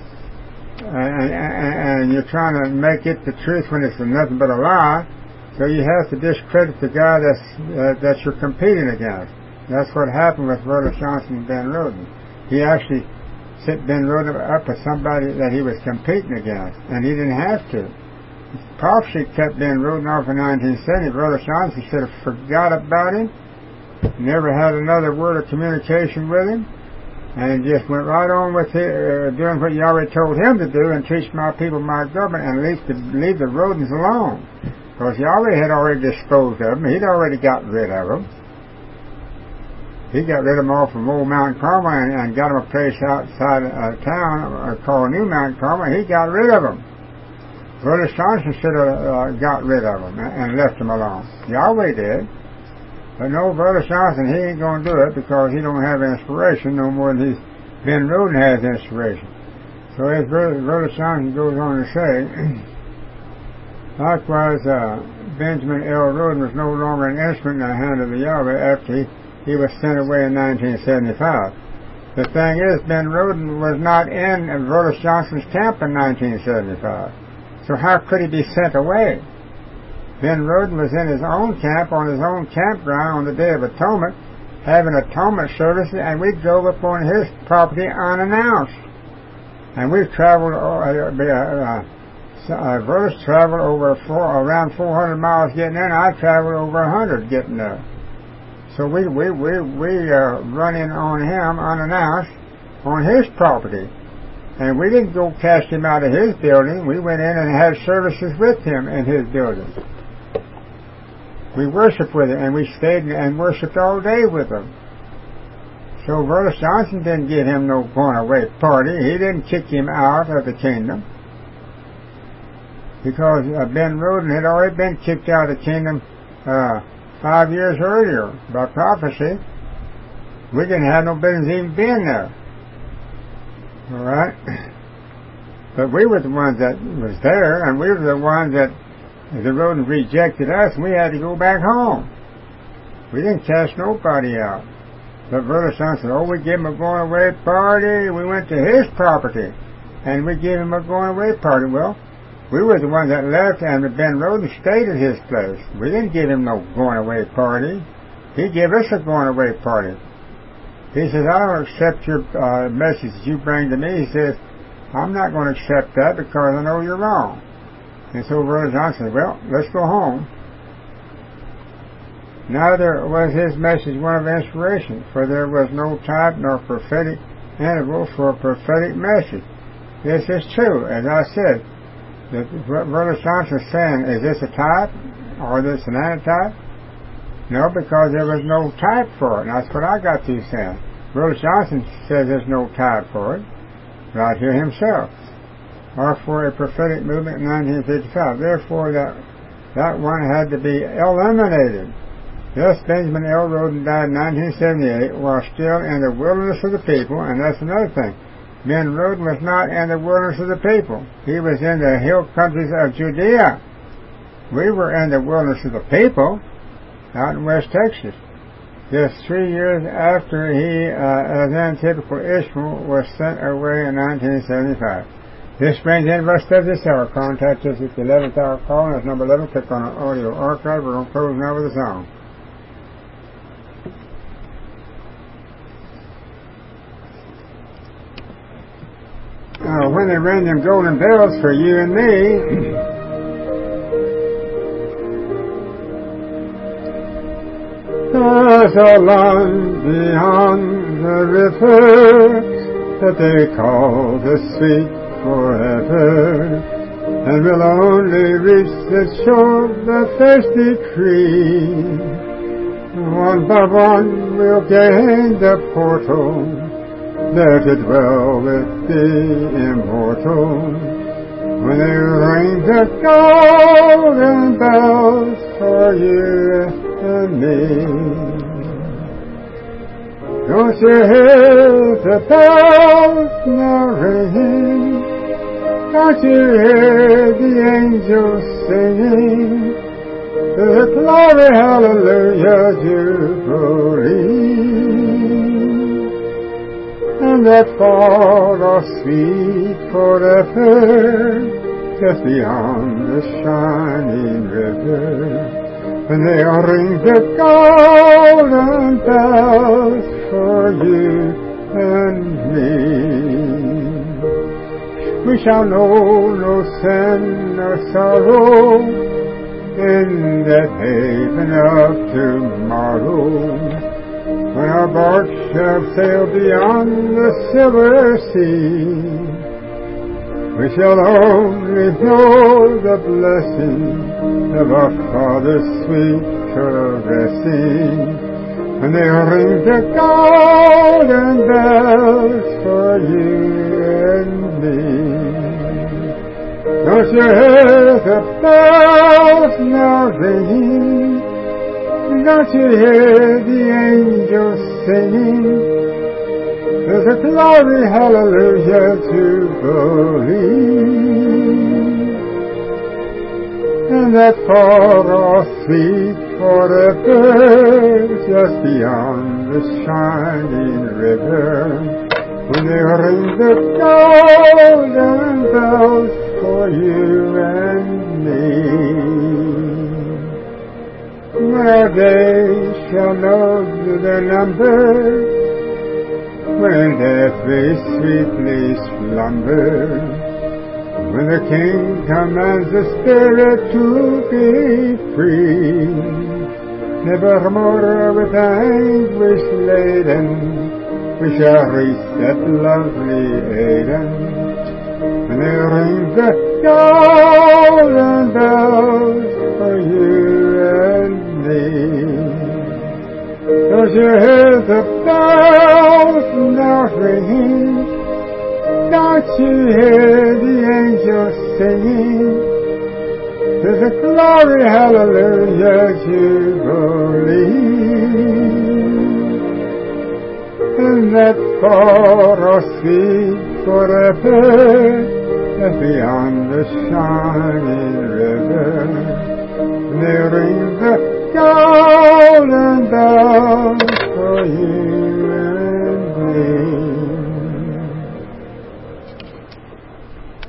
and you're trying to make it the truth when it's nothing but a lie, so you have to discredit the guy that you're competing against. That's what happened with Vertus Johnson and Ben Roden. He actually set Ben Roden up as somebody that he was competing against, and he didn't have to. Prophecy kept Ben Roden off in 1970. Vertus Johnson should have forgot about him, never had another word of communication with him, and just went right on with doing what Yahweh told him to do, and teach my people my government, and leave the Rodens alone. Because Yahweh had already disposed of them. He'd already got rid of them. He got rid of them all from Old Mount Carmel and got them a place outside town called New Mount Carmel. He got rid of them. Vertus Johnson should have got rid of them and left them alone. Yahweh did. But no, Vertus Johnson, he ain't going to do it because he don't have inspiration no more than Ben Roden has inspiration. So as Vertus Johnson goes on to say, likewise, Benjamin L. Roden was no longer an instrument in the hand of the Yahweh after he was sent away in 1975. The thing is, Ben Roden was not in Vertus Johnson's camp in 1975. So how could he be sent away? Ben Roden was in his own camp, on his own campground on the Day of Atonement, having atonement services, and we drove up on his property unannounced. And we traveled, Vertus traveled around 400 miles getting there, and I traveled over 100 getting there. So we run in on him unannounced on his property. And we didn't go cast him out of his building. We went in and had services with him in his building. We worshiped with him, and we stayed and worshiped all day with him. So Vertus Johnson didn't give him no going-away party. He didn't kick him out of the kingdom. Because Ben Roden had already been kicked out of the kingdom 5 years earlier by prophecy. We didn't have no business even being there. All right, but we were the ones that was there, and we were the ones that the Rodens rejected us, and we had to go back home. We didn't cast nobody out. But Vertus Johnson said, we gave him a going-away party. We went to his property, and we gave him a going-away party. Well, we were the ones that left, and Ben Roden stayed at his place. We didn't give him no going-away party. He gave us a going-away party. He says, I don't accept your message that you bring to me. He says, I'm not going to accept that because I know you're wrong. And so Vertus Johnson said, well, let's go home. Neither was his message one of inspiration, for there was no type nor prophetic interval for a prophetic message. This is true. As I said, what Vertus Johnson is saying, is this a type or is this an antitype? No, because there was no type for it. And that's what I got through saying. Vertus Johnson says there's no type for it, right here himself, or for a prophetic movement in 1955. Therefore, that one had to be eliminated. Thus, Benjamin L. Roden died in 1978 while still in the wilderness of the people, and that's another thing. Ben Roden was not in the wilderness of the people. He was in the hill countries of Judea. We were in the wilderness of the people, out in West Texas. Just 3 years after he, as typical Ishmael, was sent away in 1975. This brings in verse 7 this hour. Contact us at the 11th hour call, and it's number 11. Click on our audio archive. We're going to close now with a song. when they rang them golden bells for you and me. There's a land beyond the river that they call the sweet forever, and will only reach the shore the thirsty creek. One by one we'll gain the portal, there to dwell with the immortal, when they ring the golden bells for you and me. Don't you hear the bells now ringing? Don't you hear the angels singing? The glory, hallelujah, jubilee. And that far off sweet forever, just beyond the shining river, when they ring the golden bells for you and me. We shall know no sin nor sorrow in that haven of tomorrow, when our bark shall sail beyond the silver sea. We shall only know the blessing of our Father's sweet caressing, when they ring the golden bells for you and me. Don't you hear the bells now ringing? Don't you hear the angels singing? There's a glory, hallelujah, jubilee. And that far off sweet forever, just beyond the shining river, when they ring the golden bells for you and me. When our days shall know their number, when death may sweetly slumber, when the King commands the spirit to be free, nevermore with anguish laden, we shall reach that lovely Eden, when they ring the golden bells for you and me. Don't you hear the bells now ringing? Don't you hear the angels singing? There's a glory, hallelujah, jubilee. And that far off sweet forever, that's beyond the shining river, they ring the golden